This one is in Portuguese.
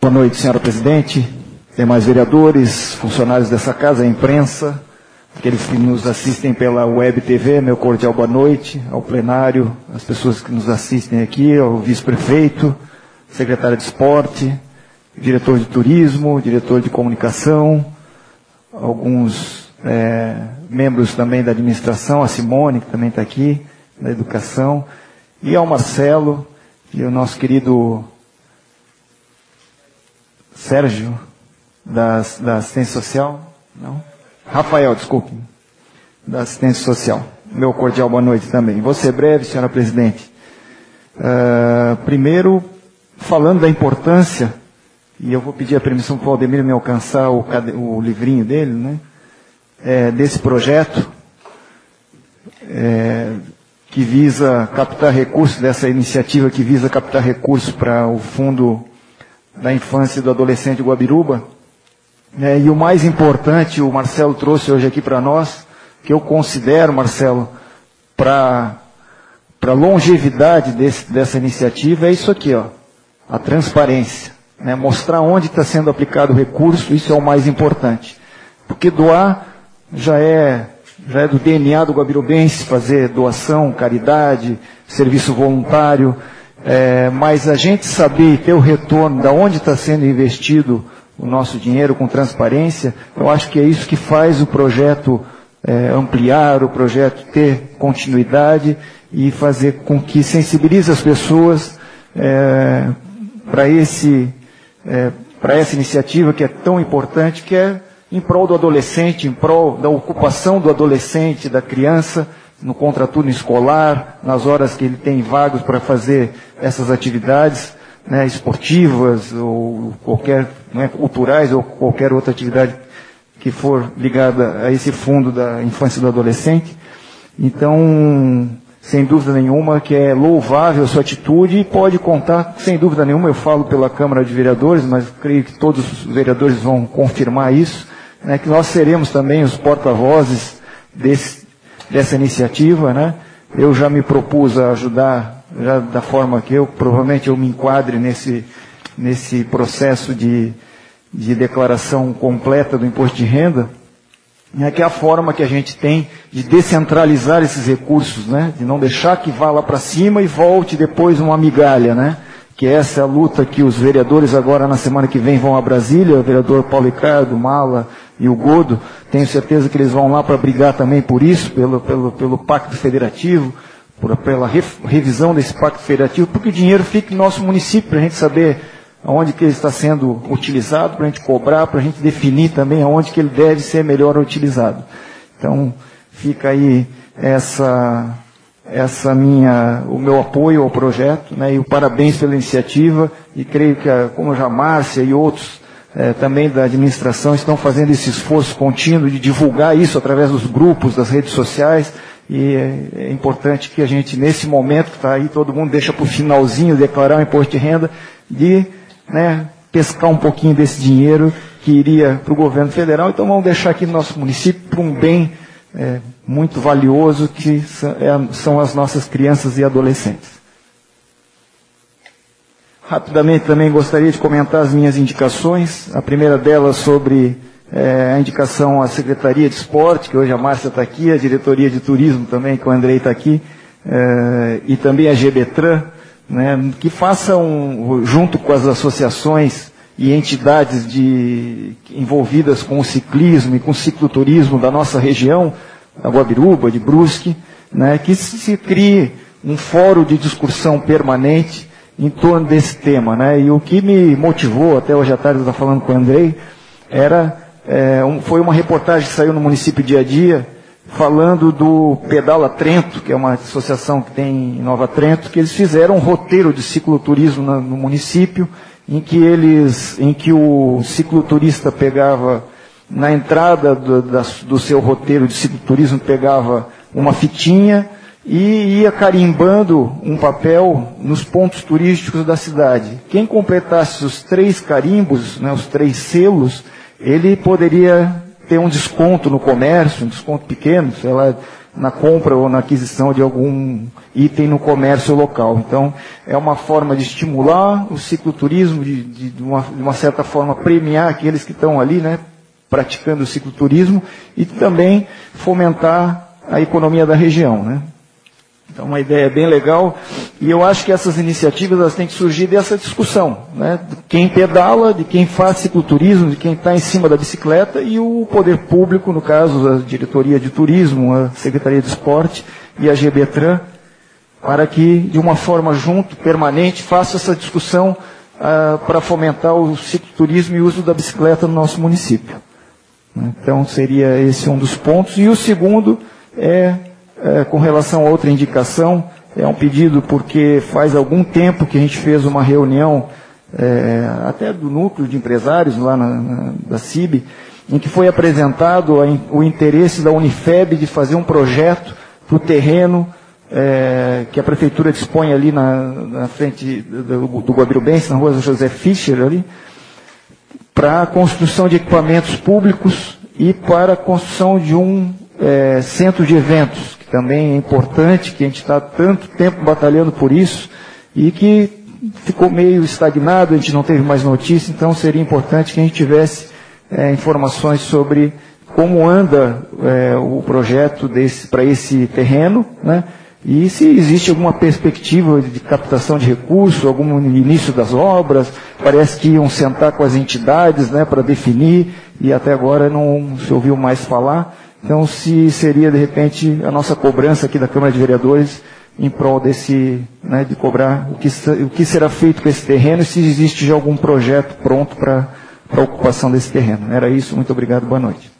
Boa noite, senhora presidente, demais vereadores, funcionários dessa casa, a imprensa, aqueles que nos assistem pela web TV, meu cordial boa noite, ao plenário, as pessoas que nos assistem aqui, ao vice-prefeito, secretário de esporte, diretor de turismo, diretor de comunicação, alguns membros também da administração, a Simone, que também está aqui, da educação, e ao Marcelo, e o nosso querido Sérgio, da assistência social, não? Rafael, desculpe, da assistência social. Meu cordial boa noite também. Vou ser breve, senhora presidente. Primeiro, falando da importância, e eu vou pedir a permissão para o Valdemir me alcançar o livrinho dele, né? Desse projeto, que visa captar recursos, dessa iniciativa que visa captar recursos para o Fundo da Infância e do Adolescente de Guabiruba. E o mais importante, o Marcelo trouxe hoje aqui para nós, que eu considero, Marcelo, para a longevidade dessa iniciativa, é isso aqui, ó, a transparência. Mostrar onde está sendo aplicado o recurso, isso é o mais importante. Porque doar já é do DNA do guabirubense, fazer doação, caridade, serviço voluntário, mas a gente saber e ter o retorno de onde está sendo investido o nosso dinheiro com transparência, eu acho que é isso que faz o projeto ampliar, o projeto ter continuidade e fazer com que sensibilize as pessoas para essa iniciativa que é tão importante, que é em prol do adolescente, em prol da ocupação do adolescente, da criança, no contraturno escolar, nas horas que ele tem vagos para fazer essas atividades, esportivas, ou qualquer, culturais, ou qualquer outra atividade que for ligada a esse fundo da infância e do adolescente. Então, sem dúvida nenhuma, que é louvável a sua atitude e pode contar, sem dúvida nenhuma, eu falo pela Câmara de Vereadores, mas creio que todos os vereadores vão confirmar isso, que nós seremos também os porta-vozes dessa iniciativa, Eu já me propus a ajudar, já da forma que provavelmente eu me enquadre nesse processo de declaração completa do imposto de renda, que é a forma que a gente tem de descentralizar esses recursos, de não deixar que vá lá para cima e volte depois uma migalha, que essa é a luta que os vereadores agora na semana que vem vão a Brasília, o vereador Paulo Ricardo, Mala e o Godo, tenho certeza que eles vão lá para brigar também por isso, pelo Pacto Federativo, pela revisão desse Pacto Federativo, porque o dinheiro fica no nosso município, para a gente saber aonde que ele está sendo utilizado, para a gente cobrar, para a gente definir também aonde que ele deve ser melhor utilizado. Então, fica aí o meu apoio ao projeto, e o parabéns pela iniciativa, e creio que, como já a Márcia e outros também da administração estão fazendo esse esforço contínuo de divulgar isso através dos grupos, das redes sociais, e é importante que a gente, nesse momento que está aí, todo mundo deixa para o finalzinho declarar o imposto de renda, de pescar um pouquinho desse dinheiro que iria para o governo federal. Então vamos deixar aqui no nosso município para um bem muito valioso, que são as nossas crianças e adolescentes. Rapidamente também gostaria de comentar as minhas indicações. A primeira delas sobre a indicação à Secretaria de Esporte, que hoje a Márcia está aqui, a Diretoria de Turismo também, que o Andrei está aqui, e também a GBTran, que façam, junto com as associações e entidades envolvidas com o ciclismo e com o cicloturismo da nossa região, da Guabiruba, de Brusque, que se crie um fórum de discussão permanente em torno desse tema. E o que me motivou, até hoje à tarde eu estava falando com o Andrei, foi uma reportagem que saiu no município Dia a Dia, falando do Pedala Trento, que é uma associação que tem em Nova Trento, que eles fizeram um roteiro de cicloturismo no município, em que o cicloturista pegava, na entrada do seu roteiro de cicloturismo, pegava uma fitinha e ia carimbando um papel nos pontos turísticos da cidade. Quem completasse os 3 carimbos, os 3 selos, ele poderia ter um desconto no comércio, um desconto pequeno, sei lá, na compra ou na aquisição de algum item no comércio local. Então, é uma forma de estimular o cicloturismo, de uma certa forma premiar aqueles que estão ali, né, praticando o cicloturismo, e também fomentar a economia da região, né. Então, uma ideia bem legal, e eu acho que essas iniciativas elas têm que surgir dessa discussão, né? De quem pedala, de quem faz cicloturismo, de quem está em cima da bicicleta, e o poder público, no caso, a Diretoria de Turismo, a Secretaria de Esporte e a GBTran, para que, de uma forma junto, permanente, faça essa discussão para fomentar o cicloturismo e o uso da bicicleta no nosso município. Então, seria esse um dos pontos. E o segundo com relação a outra indicação, é um pedido porque faz algum tempo que a gente fez uma reunião, até do núcleo de empresários lá da CIB, em que foi apresentado o interesse da Unifeb de fazer um projeto para o terreno que a prefeitura dispõe ali na frente do Guabirubense, na rua José Fischer, ali, para a construção de equipamentos públicos e para a construção de um centro de eventos, que também é importante, que a gente está tanto tempo batalhando por isso, e que ficou meio estagnado, a gente não teve mais notícia, então seria importante que a gente tivesse informações sobre como anda o projeto para esse terreno, né? E se existe alguma perspectiva de captação de recursos, algum início das obras. Parece que iam sentar com as entidades, né, para definir, e até agora não se ouviu mais falar. Então, se seria, de repente, a nossa cobrança aqui da Câmara de Vereadores em prol desse, né, de cobrar o que será feito com esse terreno e se existe já algum projeto pronto para a ocupação desse terreno. Era isso, muito obrigado, boa noite.